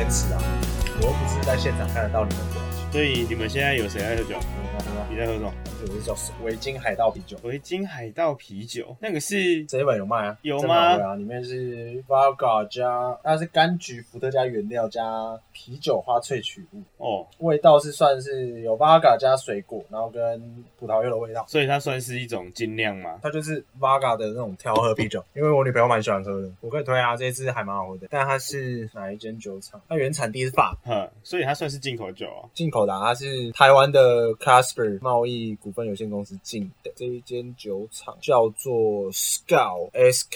坚持啊，我又不是在现场看得到你们表情。 所以你们现在有谁在喝酒？你在喝什么？ 这个是叫维京海盗啤酒。 维京海盗啤酒，那个是 7-Eleven 有卖啊？ 有吗？ 啊，里面是 Vodka 加，它是柑橘、伏特加原料加啤酒花萃取物。哦，味道是算是有 Vodka 加水果，然后跟葡萄柚的味道。 所以它算是一种精酿吗？ 它就是 Vodka 的那种调和啤酒，因为我女朋友蛮喜欢喝的，我可以推啊，这支还蛮好喝的。但它是哪一间酒厂？它原产地是法国， 所以它算是进口酒啊。 进口的啊，它是台湾的 Casper 贸易股份有限公司进的。这一间酒厂叫做 Skout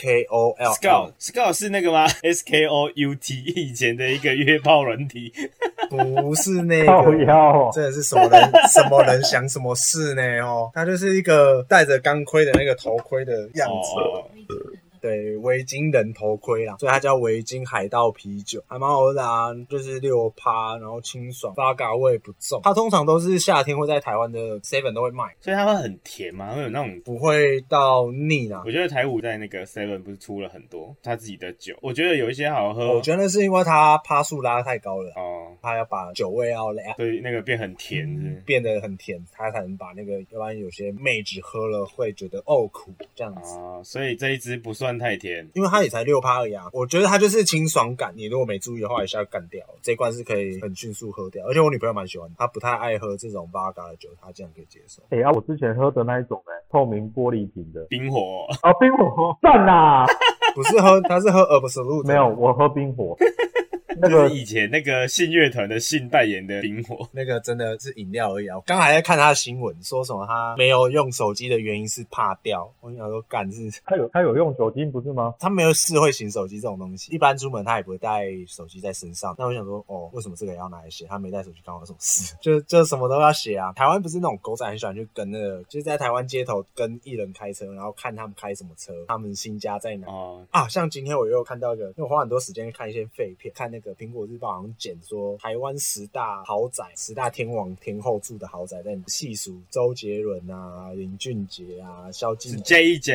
SKOL。Skout 是那个吗 ？SKOUT 以前的一个约炮软体。 不是那个，真的是什么人想什么事呢？哦，它就是一个戴着钢盔的那个头盔的样子。对，维京人头盔啦，所以它叫维京海盗啤酒，还蛮好喝的啊，就是 6%， 然后清爽，Vodka味不重。它通常都是夏天会在台湾的 Seven 都会卖， 所以它会很甜吗？会有那种不会到腻啦。 我觉得台五在那个 Seven 不是出了很多他自己的酒，我觉得有一些好喝。 我觉得是因为它趴数拉太高了哦，它要把酒味要拉， 所以那个变很甜是变得很甜，它才能把那个，要不然有些妹子喝了会觉得苦这样子所以这一支不算太甜， 因为它也才6%而已啊。我觉得它就是清爽感，你如果没注意的话，一下干掉了。这一罐是可以很迅速喝掉，而且我女朋友蛮喜欢的，她不太爱喝这种 Vodka 的酒，她这样可以接受。 我之前喝的那一种透明玻璃瓶的冰火冰火赞啦不是喝，他是喝 Absolut， 没有，我喝冰火。 那个以前那个信乐团的信代言的冰火， 那个真的是饮料而已啊！我刚才在看他的新闻，说什么他没有用手机的原因是怕掉。我想说，干是他有用酒精不是吗？ 他没有智慧型手机这种东西，一般出门他也不会带手机在身上。那我想说，为什么这个也要拿来写？他没带手机干我有什么事？就什么都要写啊！台湾不是那种狗仔很喜欢去跟那个，就是在台湾街头跟艺人开车，然后看他们开什么车，他们新家在哪像今天我又看到一个，因为我花很多时间看一些废片，看那个苹果日报好像剪说台湾10大豪宅、10大天王天后住的豪宅，在细数周杰伦啊、林俊杰啊、萧敬腾、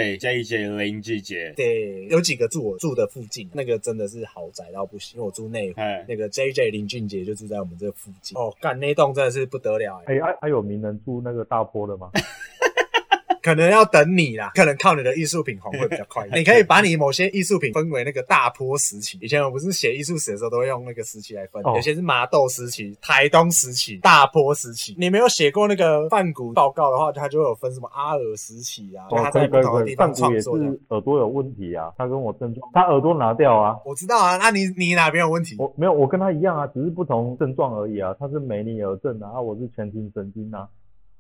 JJ 林俊杰， 对，有几个住我住的附近，那个真的是豪宅到不行，因为我住内湖，那个 JJ 林俊杰就住在我们这附近。干那栋真的是不得了还有名人住那个大坡的吗？ 可能要等你啦，可能靠你的艺术品红会比较快。你可以把你某些艺术品分为那个大坡时期，以前我不是写艺术史的时候都会用那个时期来分，有些是麻豆时期、台东时期、大坡时期。你没有写过那个梵谷报告的话，它就会有分什么阿尔时期啊，他在不同的地方创作的。 梵谷也是耳朵有问题啊，他跟我症状，他耳朵拿掉啊。 我知道啊，那你哪边有问题？ 我没有，我跟他一样啊，只是不同症状而已啊。他是梅尼尔症啊，我是前庭神经啊。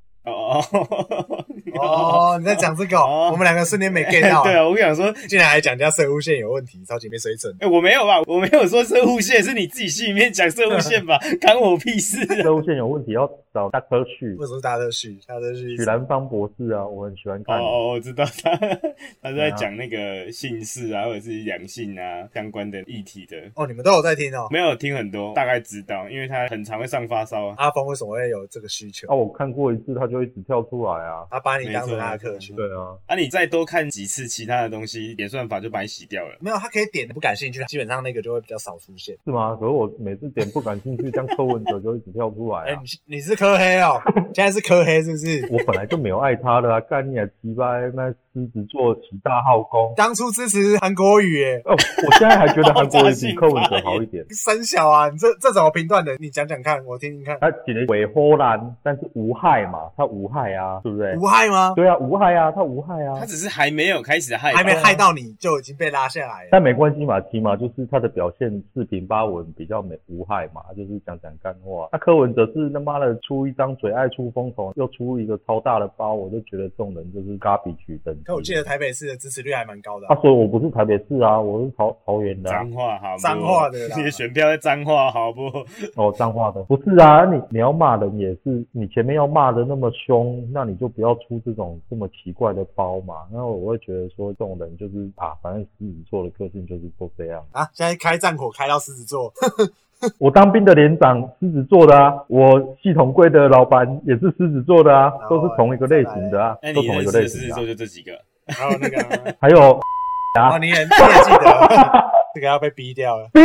你在讲这个我们两个瞬间没 get 到。 对啊，我想说， 竟然还讲人家射护线有问题，超级没水准。 我没有吧？我没有说射护线，是你自己心里面讲射护线吧？干我屁事啊！ 射护线有问题要找大科旭。 为什么是大科旭？大科旭许兰芳博士啊，我很喜欢看。 我知道他是在讲那个性事啊，或者是两性啊相关的议题的。 你们都有在听哦？ 没有听很多，大概知道，因为他很常会上发烧啊。 阿峰为什么会有这个需求？ 我看过一次，他就一直跳出来啊。 他把你当成他的客群。 对啊。 你再多看几次其他的东西，演算法就把你洗掉了。 没有，他可以点不感兴趣，基本上那个就会比较少出现。 是吗？可是我每次点不感兴趣，像柯文哲就一直跳出来啊。 你是柯黑哦？现在是柯黑是不是？ 我本来就没有爱他的啊，干你啊鸡巴那狮子座起大号功。 当初支持韩国瑜耶。 我现在还觉得韩国瑜比柯文哲好一点。 三小啊，你这怎么评断的？你讲讲看，我听听看。 他写的伪荷兰，但是无害嘛，他无害啊，对不对？ 无害吗？ 对啊，无害啊，他无害啊。 他只是还没有开始害， 还没害到你就已经被拉下来了。 但没关系嘛，起码就是他的表现四平八稳，比较无害嘛，就是讲干话。那柯文哲是他妈的出一张嘴爱出风头，又出一个超大的包，我就觉得这种人就是garbage等级。 可我记得台北市的支持率还蛮高的。 所以我不是台北市啊，我是桃园的。 彰化好不好？ 彰化的啦， 你的选票在彰化好不好？ 彰化的不是啊，你要骂人也是，你前面要骂的那么凶，那你就不要出这种这么奇怪的包嘛。那我会觉得说这种人就是反正狮子座的个性就是都这样啊。现在开战火开到狮子座。 我当兵的连长狮子座的啊，我系统柜的老板也是狮子座的啊，都是同一个类型的啊，都同一个类型的。 狮子座就这几个， 还有那个， 还有你也记得，这个要被逼掉了。 逼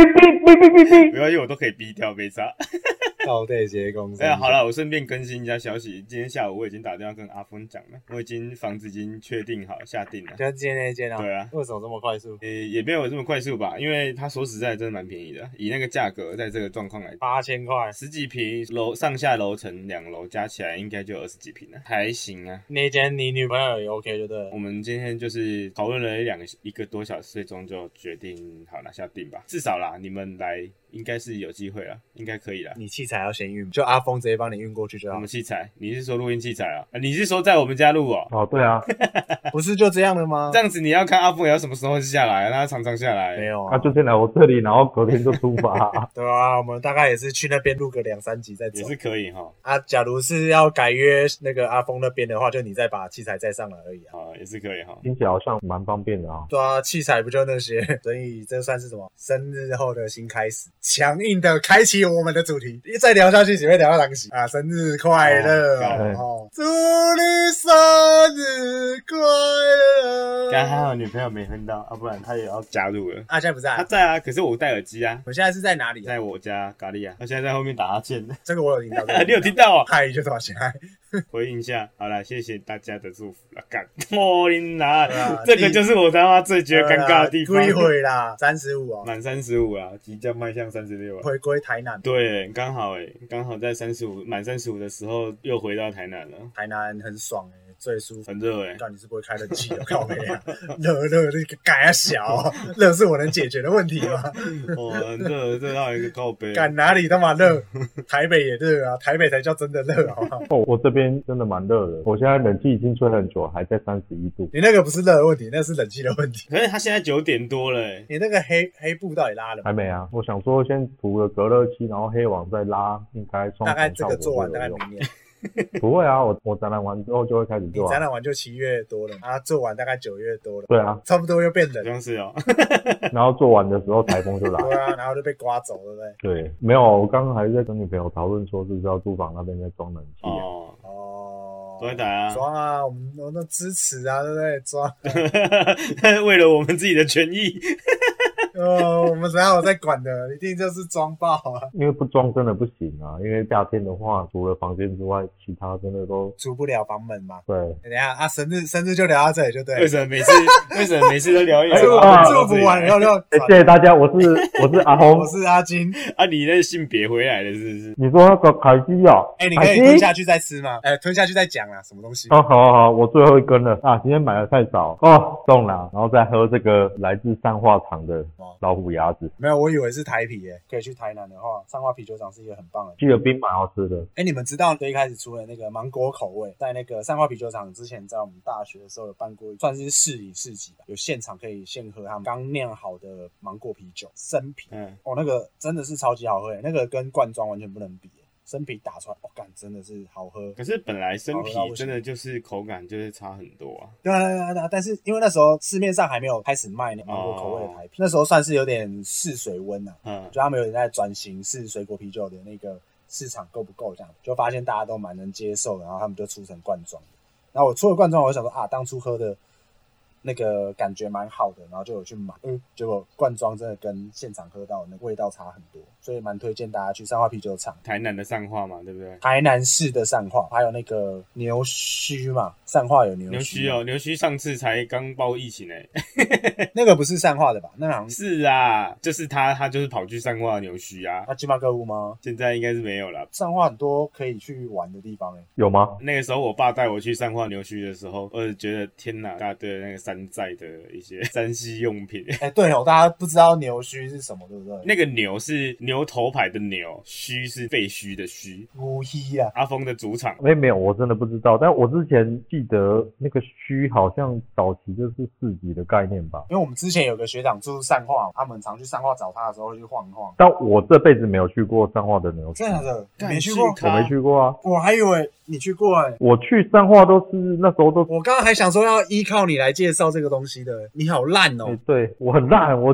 没关系，我都可以逼掉，没差。 到对接公司。 好了，我顺便更新一下消息。今天下午我已经打电话跟阿峰讲了，我已经房子已经确定好下定了。 就今天那间啊？ 对啊。 为什么这么快速？ 也没有这么快速吧，因为他说实在真的蛮便宜的，以那个价格，在这个状况来 ，8000块 ，10几坪楼上下楼层2楼加起来应该就20几坪了，还行啊。 那间你女朋友也 OK 就对了。 我们今天就是讨论了一个多小时，最终就决定好拿下定吧，至少啦，你们来。应该是有机会啦，应该可以啦。 你器材要先运，就阿峰直接帮你运过去就好。 什么器材？你是说录音器材啊？你是说在我们家录哦？ 哦，对啊， 不是就这样的吗？ 这样子你要看阿峰要什么时候下来，他常常下来。 没有啊， 他就先来我这里，然后隔天就出发。 对啊，我们大概也是去那边录个2-3集再走， 也是可以哈。 啊，假如是要改约那个阿峰那边的话，就你再把器材再上来而已啊。 也是可以哈。 听起来好像蛮方便的啊。 对啊，器材不就那些，所以这算是什么？生日后的新开始，强硬的开启我们的主题。再聊下去只会聊到当时啊，生日快乐哦！祝你生日快乐！ 刚还好女朋友没分到，不然他也要加入了。 现在不在， 他在啊，可是我戴耳机啊。 我现在是在哪里？ 在我家咖喱啊，他现在在后面打哈欠。 这个我有听到， 你有听到啊？ 嗨就多少钱？ 回应一下，好啦，谢谢大家的祝福啦，干，你啦，这个就是我他妈最觉得尴尬的地方。 几岁啦？35哦， 满35啦，即将迈向36了。 回归台南， 对，刚好刚好在满35的时候又回到台南了。 台南很爽最舒服， 很热干你是不会开冷气的，靠北啊，热那个改啊小，热是我能解决的问题吗？ 很热到一个靠北。 干哪里他妈热？台北也热啊，台北才叫真的热，好不好？ 我这边真的蛮热的，我现在冷气已经吹很久，还在31度。 你那个不是热的问题，那是冷气的问题。 可是他现在9点多了你那个黑布到底拉了吗？ 还没啊，我想说先涂了隔热漆，然后黑网再拉，应该大概这个做完大概明年。 不会啊，我展览完之后就会开始做。 你展览完就7月多了啊，做完大概9月多了。 对啊， 差不多又变冷。 好像是哦。 然后做完的时候台风就来。 对啊，然后就被刮走，对不对？ 对，没有，我刚刚还在跟女朋友讨论说是不是要租房那边在装冷气都在打啊， 装啊，我们都支持啊，对不对？装。 为了我们自己的权益。 我们哪有在管的，一定就是装爆啊！ 因为不装真的不行啊，因为夏天的话，除了房间之外，其他真的都出不了房门嘛。 对， 等一下啊，生日就聊到这里就对了。 为什么每次都聊一祝福完然后就谢谢大家，我是阿红， 我是阿金啊，你那性别回来了是不是？ 你说那个凯西哦， 你可以吞下去再吃吗？吞下去再讲啦，什么东西？ 好，我最后一根了啊，今天买的太少中了，然后再喝这个来自善化厂的老虎牙子。 没有，我以为是台啤可以去台南的话，善化啤酒厂是一个很棒的。 去了冰蛮好吃的。 你们知道最一开始出了那个芒果口味，在那个善化啤酒厂之前，在我们大学的时候有办过，算是试饮市集吧，有现场可以现喝他们刚酿好的芒果啤酒，生啤。那个真的是超级好喝，那个跟罐装完全不能比。生啤打出来，干真的是好喝。 可是本来生啤真的就是口感就是差很多啊。 对啊，但是因为那时候市面上还没有开始卖那芒果口味的台啤，那时候算是有点试水温啊。就他们有点在转型试水果啤酒的那个市场够不够这样，就发现大家都蛮能接受的，然后他们就出成罐装的。然后我出了罐装，我就想说当初喝的那个感觉蛮好的，然后就有去买，结果罐装真的跟现场喝到的那个味道差很多，所以蛮推荐大家去善化啤酒厂。 台南的善化嘛，对不对？ 台南市的善化，还有那个牛墟嘛，善化有牛墟牛墟上次才刚爆疫情那个不是善化的吧？那好像是啊，就是他就是跑去善化的牛墟啊。 金马购物吗？ 现在应该是没有了。 善化很多可以去玩的地方有吗？ 那个时候我爸带我去善化牛墟的时候，我就觉得天哪，大堆那个山寨的一些山西用品。 对大家不知道牛墟是什么，对不对？ 那个牛是牛头牌的牛，墟是废墟的墟。 乌墟啊， 阿峰的主场。 没有，我真的不知道。但我之前记得那个墟好像早期就是市集的概念吧。 因为我们之前有个学长住善化，他们常去善化找他的时候会去晃一晃。 但我这辈子没有去过善化的牛墟。 真的？你没去过？我没去过啊。 我还以为你去过我去善化都是那时候都。我刚刚还想说要依靠你来介绍这个东西的，你好烂哦。 对，我很烂，我去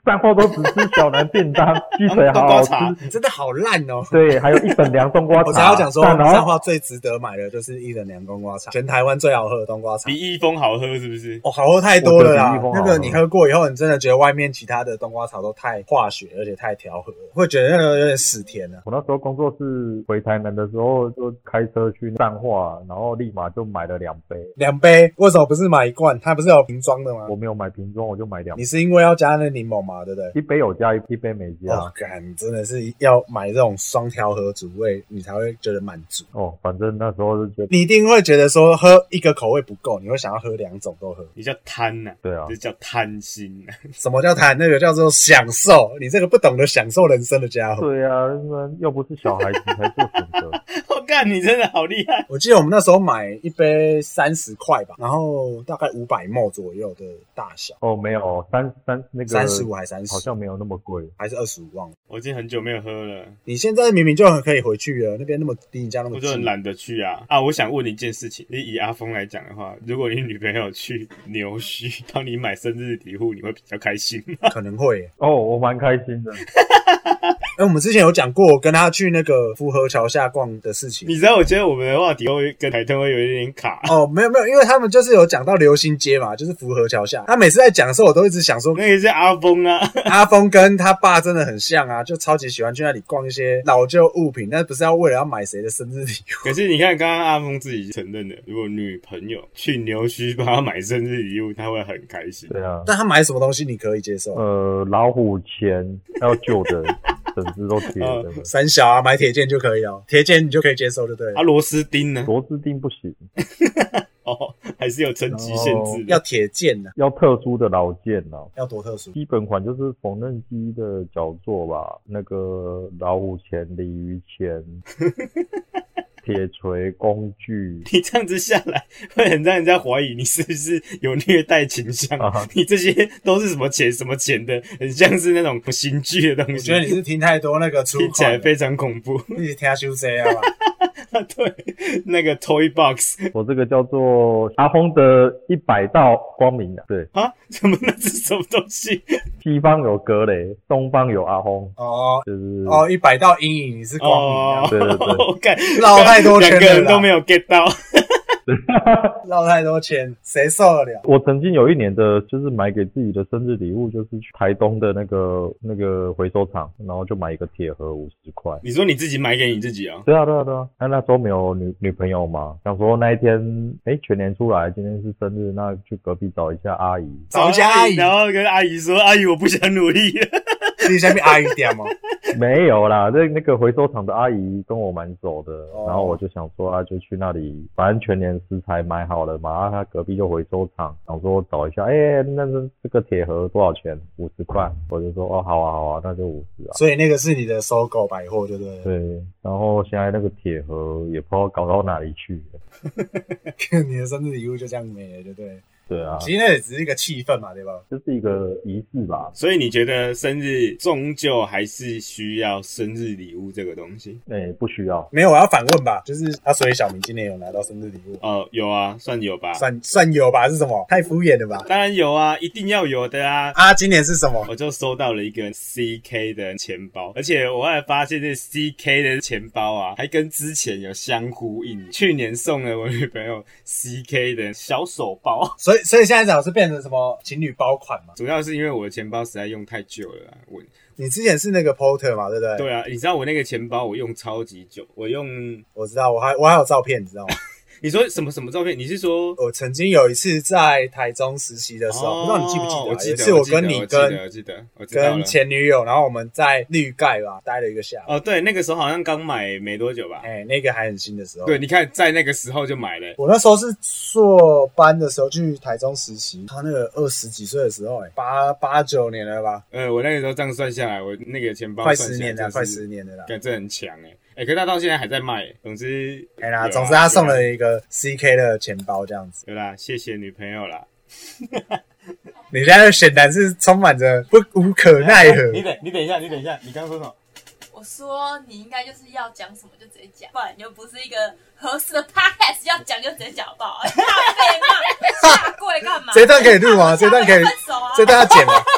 饭后都只吃小南便当，鸡腿好好吃， 真的好烂哦。 对，还有一本凉冬瓜茶。 我才要讲说，彰化最值得买的就是一人凉冬瓜茶，全台湾最好喝的冬瓜茶， 比益丰好喝是不是？ 哦，好喝太多了啦。那个你喝过以后，你真的觉得外面其他的冬瓜茶都太化学，而且太调和了，会觉得那个有点死甜了。 我那时候工作室回台南的时候，就开车去彰化，然后立马就买了2杯。 2杯？为什么不是买一罐？它不是有瓶装的吗？ 我没有买瓶装，我就买2杯。 你是因为要加那柠檬嘛，对不对？ 一杯有加，一杯没加。 哦，干，真的是要买这种双调和主味，你才会觉得满足。 哦，反正那时候就觉得你一定会觉得说喝一个口味不够，你会想要喝2种都喝。 你叫贪呐， 对啊， 这叫贪心啊。 什么叫贪？那个叫做享受。你这个不懂得享受人生的家伙。 对啊，又不是小孩子才做选择。 我干，你真的好厉害！ 我记得我们那时候买一杯30块吧，然后大概500ml 左右的大小。 哦，没有那个 35还30， 好像没有那么贵， 还是25忘了。 我已经很久没有喝了。 你现在明明就很可以回去了，那边那么离你家那么近， 我就很懒得去啊。啊，我想问你一件事情，你以阿峰来讲的话，如果你女朋友去牛墟帮你买生日礼物，你会比较开心吗？ 可能会耶。 哦，我蛮开心的。 我们之前有讲过跟他去那个福和桥下逛的事情。 你知道，我觉得我们的话题会跟台东会有一点卡。 哦，没有，因为他们就是有讲到流心街嘛，就是福和桥下。他每次在讲的时候，我都一直想说， 那个是阿峰啊， 阿峰跟他爸真的很像啊，就超级喜欢去那里逛一些老旧物品，但不是要为了要买谁的生日礼物。 可是你看，刚刚阿峰自己承认了，如果女朋友去牛墟帮他买生日礼物，他会很开心。 对啊， 但他买什么东西你可以接受？ 老虎钳还有旧的。整只都铁的， 三小啊，买铁件就可以了，铁件你就可以接受，对不对？ 啊，螺丝钉呢？ 螺丝钉不行。 哦，还是有层级限制的， 要铁件的， 要特殊的老件啊。 要多特殊？ 基本款就是缝纫机的脚座吧，那个老虎钳、鲤鱼钳。铁锤工具， 你这样子下来会很让人家怀疑你是不是有虐待倾向。你这些都是什么钱什么钱的，很像是那种刑具的东西。 我觉得你是听太多那个粗口， 听起来非常恐怖。 你是听修这啊吧？ 对，那个 Toy Box， 我这个叫做阿峰的100道光明啊。对啊，什么那是什么东西？ 西方有格雷，东方有阿峰。 哦， 就是 100道阴影，你是光明啊。 对对对， 我看绕太多圈了， 两个人都没有 get 到。 绕太多圈，谁受得了？ 我曾经有一年的，就是买给自己的生日礼物，就是去台东的那个回收厂，然后就买一个铁盒50块。 你说你自己买给你自己啊？ 对啊。那时候没有女朋友嘛，想说那一天，全年出来，今天是生日，那去隔壁找一下阿姨， 找一下阿姨， 然后跟阿姨说：“阿姨，我不想努力了。” 你下面阿姨店吗？ 没有啦，那个回收厂的阿姨跟我蛮熟的，然后我就想说啊，就去那里，反正全年食材买好了嘛，他隔壁就回收厂，想说找一下，那这个铁盒多少钱？50块，我就说哦，好啊，那就50啊。 所以那个是你的收购百货，对不对？ 对，然后现在那个铁盒也不知道搞到哪里去了。 你的生日礼物就这样没了，对不对？ 对啊， 其实那也只是一个气氛嘛，对吧？ 就是一个仪式吧。 所以你觉得生日终究还是需要生日礼物这个东西？ 不需要。 没有，我要反问吧，就是所以小明今年有拿到生日礼物？ 有啊，算有吧。 算有吧？是什么？太敷衍了吧？ 当然有啊，一定要有的啊。 今年是什么？ 我就收到了一个 CK 的钱包，而且我还发现这 CK 的钱包啊，还跟之前有相呼应。去年送了我女朋友 CK 的小手包， 所以现在讲是变成什么情侣包款嘛？ 主要是因为我的钱包实在用太久了啦。 你之前是那个 Porter 嘛，对不对？ 对啊，你知道我那个钱包我用超级久，我知道，我还有照片，你知道吗？ 你说什么照片？你是说我曾经有一次在台中实习的时候，不知道你记不记得？ 我记得， 有一次我跟你跟前女友，然后我们在绿盖吧待了一个下午。 对，那个时候好像刚买没多久吧。 那个还很新的时候。 对，你看在那个时候就买了。 我那时候是硕班的时候去台中实习，他那个20几岁的时候，8、9年了吧？ 我那个时候这样算下来，我那个钱包快10年了，快10年了啦。 感觉很强可是他到现在还在卖。总之他送了一个 CK 的钱包这样子。 对啦，谢谢女朋友啦。 你现在显然是充满着无可奈何。 你等一下，你刚刚说什么？ 我说你应该就是要讲什么就直接讲，不然你又不是一个合适的 podcast， 要讲就直接讲好不好？大被骂下跪干嘛？ 这段可以录吗？这段可以， 分手啊？ 这段要剪吗？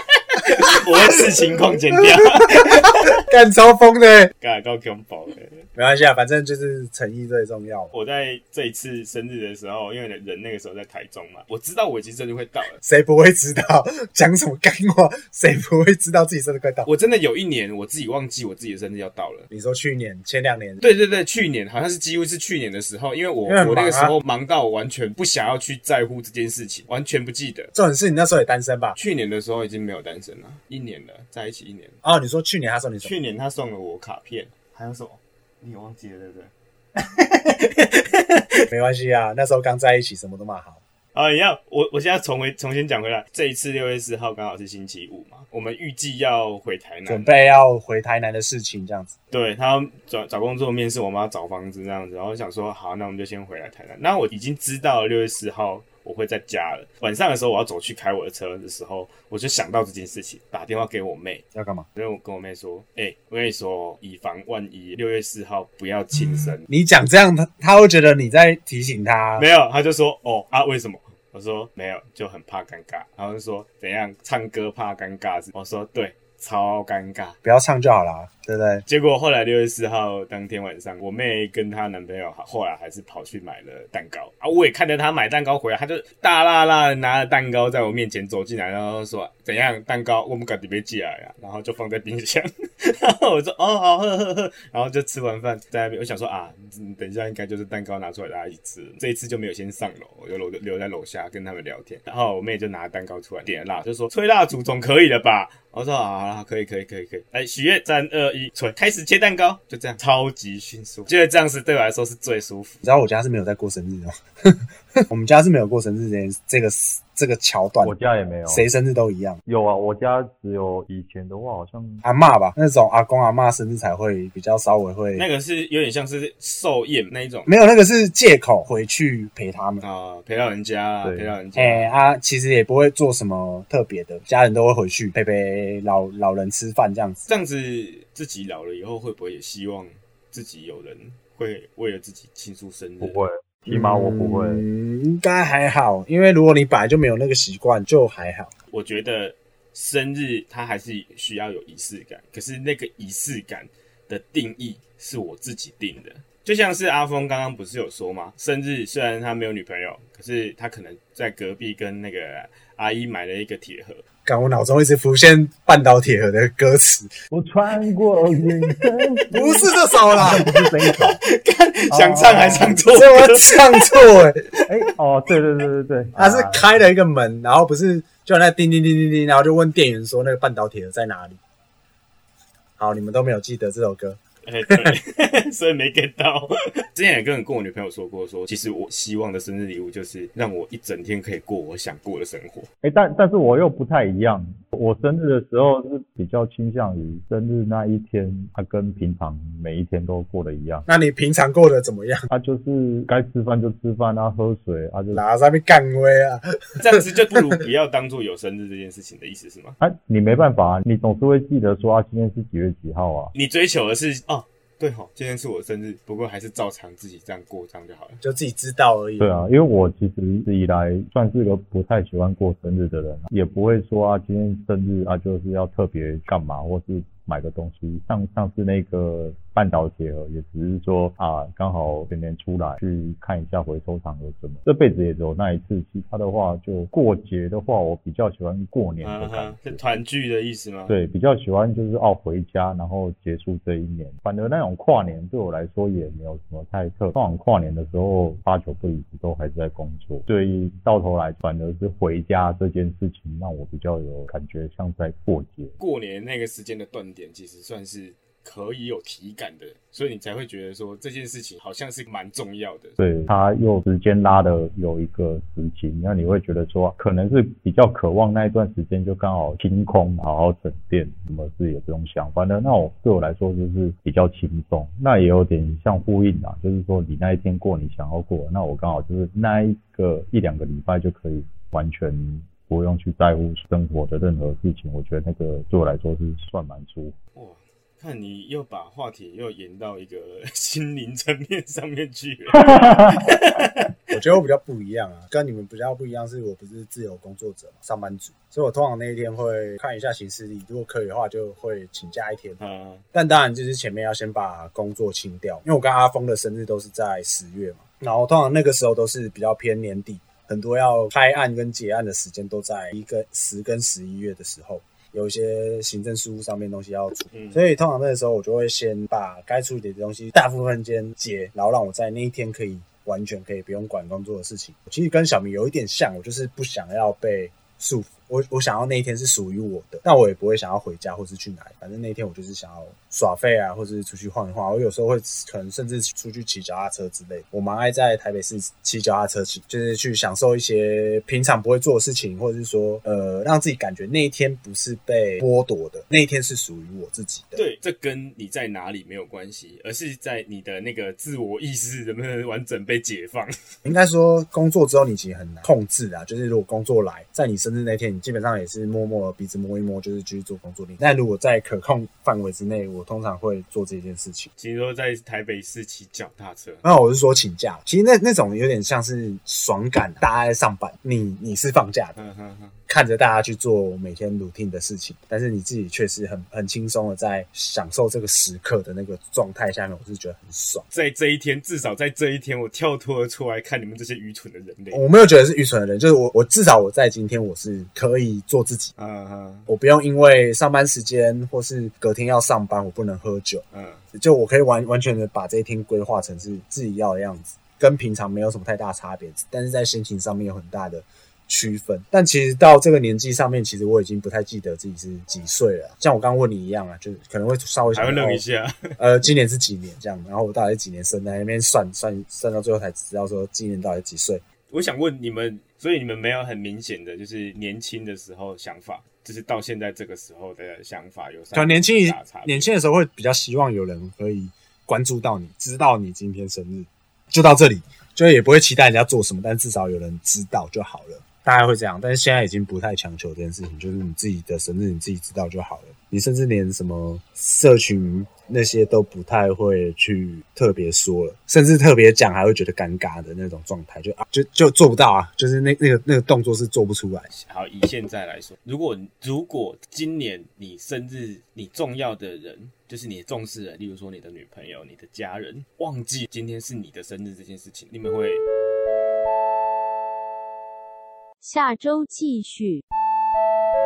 我会视情况剪掉。 干超疯的， 干够恐怖的。 没关系啊，反正就是诚意最重要。 我在这一次生日的时候，因为人那个时候在台中嘛，我知道我已经生日会到了。 谁不会知道？讲什么干话？谁不会知道自己生日快到？ 我真的有一年我自己忘记我自己的生日要到了。 你说去年、前2年？ 对对对，去年好像是几乎是去年的时候，因为我那个时候忙到我完全不想要去在乎这件事情，完全不记得。 重点是你那时候也单身吧？ 去年的时候已经没有单身了，1年了，在一起1年了。 哦，你说去年他送你什么？ 去年他送了我卡片，还有什么？你有忘记了对不对？ 没关系啊，那时候刚在一起，什么都蛮好。 一样，我现在重新讲回来，这一次6月4号刚好是星期五嘛，我们预计要回台南， 准备要回台南的事情这样子。 对，他找工作面试，我们要找房子这样子，然后想说好，那我们就先回来台南。那我已经知道6月4号我会在家了。晚上的时候我要走去开我的车的时候，我就想到这件事情，打电话给我妹。 要干嘛？ 所以我跟我妹说，我跟你说，以防万一，6月4号不要庆生。 你讲这样，他会觉得你在提醒他。 没有，他就说为什么？我说没有，就很怕尴尬。然后就说怎样唱歌怕尴尬？我说对，超尴尬， 不要唱就好啦，对不对？ 结果后来6月4号当天晚上，我妹跟她男朋友后来还是跑去买了蛋糕啊，我也看着她买蛋糕回来，她就大辣辣的拿了蛋糕在我面前走进来，然后说怎样蛋糕我们赶紧别寄来啊，然后就放在冰箱，然后我说好呵，然后就吃完饭在那边，我想说等一下应该就是蛋糕拿出来大家一起吃，这一次就没有先上楼，我就留在楼下跟他们聊天，然后我妹就拿蛋糕出来点了蜡，就说吹蜡烛总可以了吧？我说好，可以，来许愿，3、2、1，吹，开始切蛋糕，就这样，超级迅速，觉得这样子对我来说是最舒服。 你知道我家是没有在过生日的，我们家是没有过生日这个桥段， 我家也没有， 谁生日都一样。 有啊，我家只有以前的话好像阿嬷吧，那种阿公阿嬷生日才会比较稍微会， 那个是有点像是寿宴那一种， 没有那个是借口回去陪他们陪到人家，陪到人家。 其实也不会做什么特别的，家人都会回去陪老人吃饭这样子。 这样子自己老了以后会不会也希望自己有人会为了自己庆祝生日？ 不会。起码我不会， 应该还好，因为如果你本来就没有那个习惯，就还好。 我觉得生日它还是需要有仪式感，可是那个仪式感的定义是我自己定的。就像是阿峰刚刚不是有说吗？生日虽然他没有女朋友，可是他可能在隔壁跟那个阿姨买了一个铁盒。 我脑中一直浮现半岛铁盒的歌词， 我穿过云层， 不是这首啦， 不是这一首， 想唱还唱错， 这我唱错对， 他是开了一个门，然后不是就那叮叮叮叮叮，然后就问店员说那个半岛铁盒在哪里？好，你们都没有记得这首歌。 对，所以没 get 到。之前也跟我女朋友说，其实我希望的生日礼物就是让我一整天可以过我想过的生活。 但是我又不太一样，我生日的时候是比较倾向于生日那一天，跟平常每一天都过得一样。 那你平常过得怎么样？ 就是该吃饭就吃饭啊，喝水啊，就哪上面干威啊？ 这样子就不如不要当做有生日这件事情的意思是吗？ 你没办法，你总是会记得说今天是几月几号啊？ 你追求的是对今天是我生日，不过还是照常自己这样过，这样就好了， 就自己知道而已。 对啊，因为我其实一直以来算是个不太喜欢过生日的人，也不会说今天生日就是要特别干嘛，或是买个东西。上次那个半岛铁盒也只是说刚好前年出来去看一下回收厂有什么，这辈子也只有那一次。其他的话，就过节的话，我比较喜欢过年的感觉， 是团聚的意思吗？ 对，比较喜欢就是回家，然后结束这一年。反正那种跨年对我来说也没有什么太特，通常跨年的时候8、9不离10都还是在工作，所以到头来反而是回家这件事情让我比较有感觉像在过节。 过年那个时间的断点其实算是可以有体感的，所以你才会觉得说这件事情好像是蛮重要的。 对，它又时间拉的有一个时期，那你会觉得说可能是比较渴望那一段时间就刚好清空，好好沉淀，什么事也不用想，反正对我来说就是比较轻松。那也有点像呼应就是说你那一天过你想要过，那我刚好就是那1、2个礼拜就可以完全不用去在乎生活的任何事情，我觉得那个对我来说是算蛮舒服。 哇，看你又把话题又延到一个心灵层面上面去了。 我觉得我比较不一样啊，跟你们比较不一样，是我不是自由工作者嘛，上班族，所以我通常那一天会看一下行事历，如果可以的话就会请假一天。但当然就是前面要先把工作清掉，因为我跟阿峰的生日都是在10月嘛，然后通常那个时候都是比较偏年底，很多要开案跟结案的时间都在10跟11月的时候。有一些行政事务上面的东西要处理，所以通常那个时候我就会先把该处理的东西大部分先结，然后让我在那一天可以完全可以不用管工作的事情。其实跟小明有一点像，我就是不想要被束缚，我想要那一天是属于我的，但我也不会想要回家或是去哪里，反正那一天我就是想要耍废啊，或是出去晃一晃。我有时候会可能甚至出去骑脚踏车之类的，我蛮爱在台北市骑脚踏车就是去享受一些平常不会做的事情，或者是说让自己感觉那一天不是被剥夺的，那一天是属于我自己的。 对，这跟你在哪里没有关系，而是在你的那个自我意识能不能完整被解放。 应该说工作之后你其实很难控制啊，就是如果工作来在你生日那天，你基本上也是默默鼻子摸一摸，就是继续做工作力。但如果在可控范围之内，我通常会做这件事情。 其实说在台北市骑脚踏车， 那我是说请假，其实那种有点像是爽感，大家在上班，你是放假的，看着大家去做每天 routine 的事情，但是你自己却是很轻松的在享受这个时刻的那个状态下面，我是觉得很爽。 在这一天，至少在这一天，我跳脱了出来看你们这些愚蠢的人类。 我没有觉得是愚蠢的人，就是我至少我在今天我是可以做自己，我不用因为上班时间或是隔天要上班，我不能喝酒，就我可以完全的把这一天规划成是自己要的样子，跟平常没有什么太大差别，但是在心情上面有很大的区分。但其实到这个年纪上面，其实我已经不太记得自己是几岁了，像我刚刚问你一样啊，就是可能会稍微想还会愣一下， 今年是几年这样，然后我到底是几年生，在那边算到最后才知道说今年到底几岁。 我想问你们，所以你们没有很明显的就是年轻的时候想法，就是到现在这个时候的想法有啥？ 年轻的时候会比较希望有人可以关注到你，知道你今天生日，就到这里，就也不会期待人家做什么，但至少有人知道就好了。大概会这样，但是现在已经不太强求这件事情，就是你自己的生日你自己知道就好了。你甚至连什么社群那些都不太会去特别说了，甚至特别讲还会觉得尴尬的那种状态，就做不到啊，就是那个动作是做不出来。 好，以现在来说，如果今年你生日，你重要的人，就是你重视人，例如说你的女朋友、你的家人，忘记今天是你的生日这件事情，你们会？ 下周继续。